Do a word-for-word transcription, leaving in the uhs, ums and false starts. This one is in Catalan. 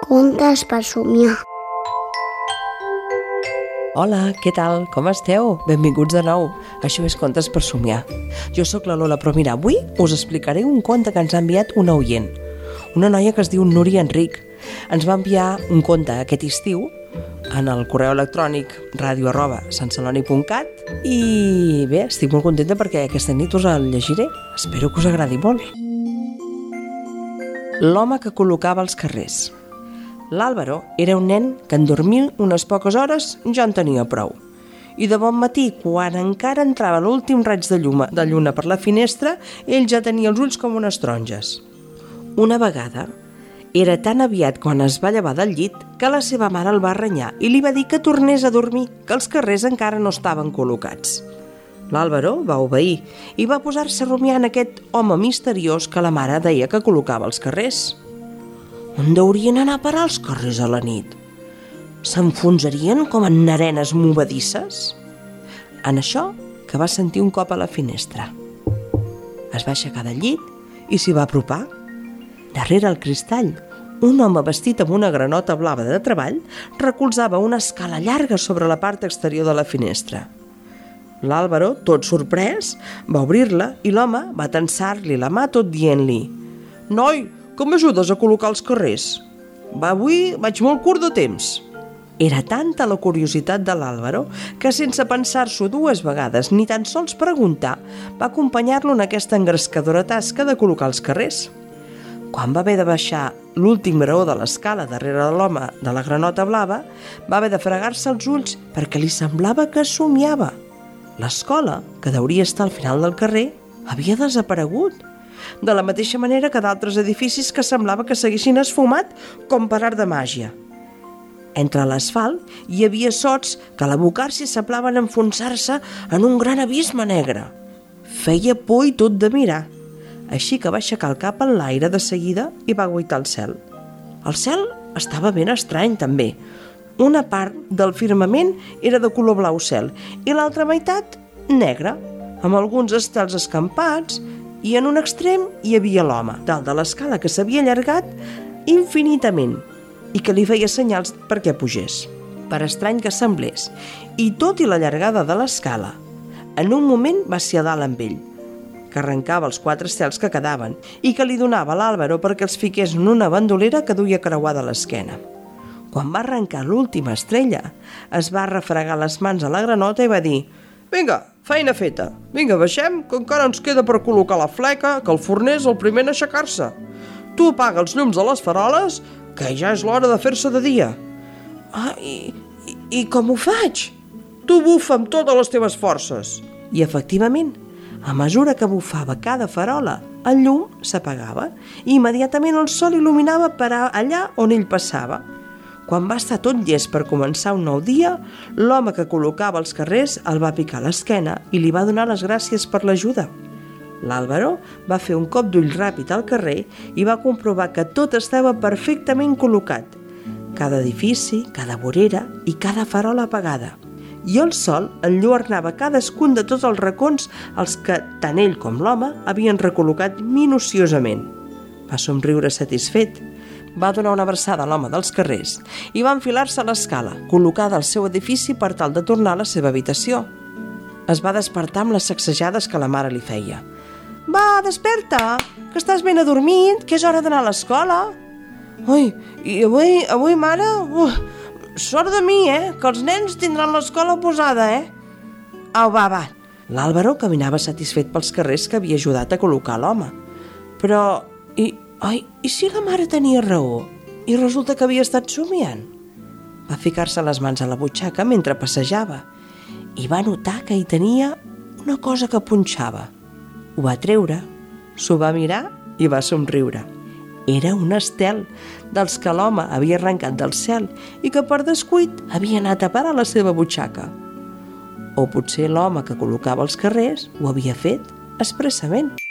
Contes per somiar. Hola, què tal? Com esteu? Benvinguts de nou. Això és Contes per somiar. Jo sóc la Lola, però mira, avui us explicaré un conte que ens ha enviat una oient. Una noia que es diu Núria Enric. Ens va enviar un conte aquest estiu en el correu electrònic ràdio arroba santceloni punt cat i bé, estic molt contenta perquè aquesta nit us el llegiré. Espero que us agradi molt. L'home que col·locava els carrers. L'Àlvaro era un nen que en dormir unes poques hores ja en tenia prou. I de bon matí, quan encara entrava l'últim raig de llum de lluna per la finestra, ell ja tenia els ulls com unes taronges. Una vegada, era tan aviat quan es va llevar del llit que la seva mare el va renyar i li va dir que tornés a dormir, que els carrers encara no estaven col·locats. L'Àlvaro va obeir i va posar-se a rumiar en aquest home misteriós que la mare deia que col·locava els carrers. On deurien anar a parar els carrers a la nit? S'enfonsarien com en arenes movedisses? En això que va sentir un cop a la finestra. Es va aixecar del llit i s'hi va apropar. Darrere el cristall, un home vestit amb una granota blava de treball recolzava una escala llarga sobre la part exterior de la finestra. L'Àlvaro, tot sorprès, va obrir-la i l'home va tensar-li la mà tot dient-li: «Noi, com m'ajudes a col·locar els carrers? Va, avui vaig molt curt de temps». Era tanta la curiositat de l'Àlvaro que, sense pensar-s'ho dues vegades ni tan sols preguntar, va acompanyar-lo en aquesta engrescadora tasca de col·locar els carrers. Quan va haver de baixar l'últim graó de l'escala darrere de l'home de la granota blava, va haver de fregar-se els ulls perquè li semblava que somiava. L'escola, que deuria estar al final del carrer, havia desaparegut. De la mateixa manera que d'altres edificis que semblava que s'haguessin esfumat com per art de màgia. Entre l'asfalt hi havia sots que a l'abocar-s'hi semblaven enfonsar-se en un gran abisme negre. Feia por i tot de mirar, així que va aixecar el cap en l'aire de seguida i va guaitar el cel. El cel estava ben estrany també. Una part del firmament era de color blau cel i l'altra meitat negra, amb alguns estels escampats, i en un extrem hi havia l'home, dalt de l'escala, que s'havia allargat infinitament i que li feia senyals perquè pugés. Per estrany que semblés, i tot i la llargada de l'escala, en un moment va ser a dalt amb ell, que arrencava els quatre estels que quedaven i que li donava a l'Àlvaro perquè els fiqués en una bandolera que duia creuada a l'esquena. Quan va arrencar l'última estrella, es va refregar les mans a la granota i va dir: «Vinga, feina feta. Vinga, baixem, que encara ens queda per col·locar la fleca, que el forner és el primer en aixecar-se. Tu apaga els llums de les faroles, que ja és l'hora de fer-se de dia». «Ah, i, i, i com ho faig?» «Tu bufa amb totes les teves forces». I efectivament, a mesura que bufava cada farola, el llum s'apagava i immediatament el sol il·luminava per allà on ell passava. Quan va estar tot llest per començar un nou dia, l'home que col·locava els carrers el va picar a l'esquena i li va donar les gràcies per l'ajuda. L'Àlvaro va fer un cop d'ull ràpid al carrer i va comprovar que tot estava perfectament col·locat. Cada edifici, cada vorera i cada farola apagada. I el sol enlluernava cadascun de tots els racons als que tant ell com l'home havien recol·locat minuciosament. Va somriure satisfet. Va donar una abraçada a l'home dels carrers i va enfilar-se a l'escala, col·locada al seu edifici per tal de tornar a la seva habitació. Es va despertar amb les sacsejades que la mare li feia. «Va, desperta, que estàs ben adormit, que és hora d'anar a l'escola». «Ui, i avui, avui mare, uh, sort de mi, eh, que els nens tindran l'escola posada, eh». «Au, va, va». L'Àlvaro caminava satisfet pels carrers que havia ajudat a col·locar l'home. Però, i... Ai, i si la mare tenia raó i resulta que havia estat somiant? Va ficar-se les mans a la butxaca mentre passejava i va notar que hi tenia una cosa que punxava. Ho va treure, s'ho va mirar i va somriure. Era un estel dels que l'home havia arrencat del cel i que per descuit havia anat a parar a la seva butxaca. O potser l'home que col·locava els carrers ho havia fet expressament.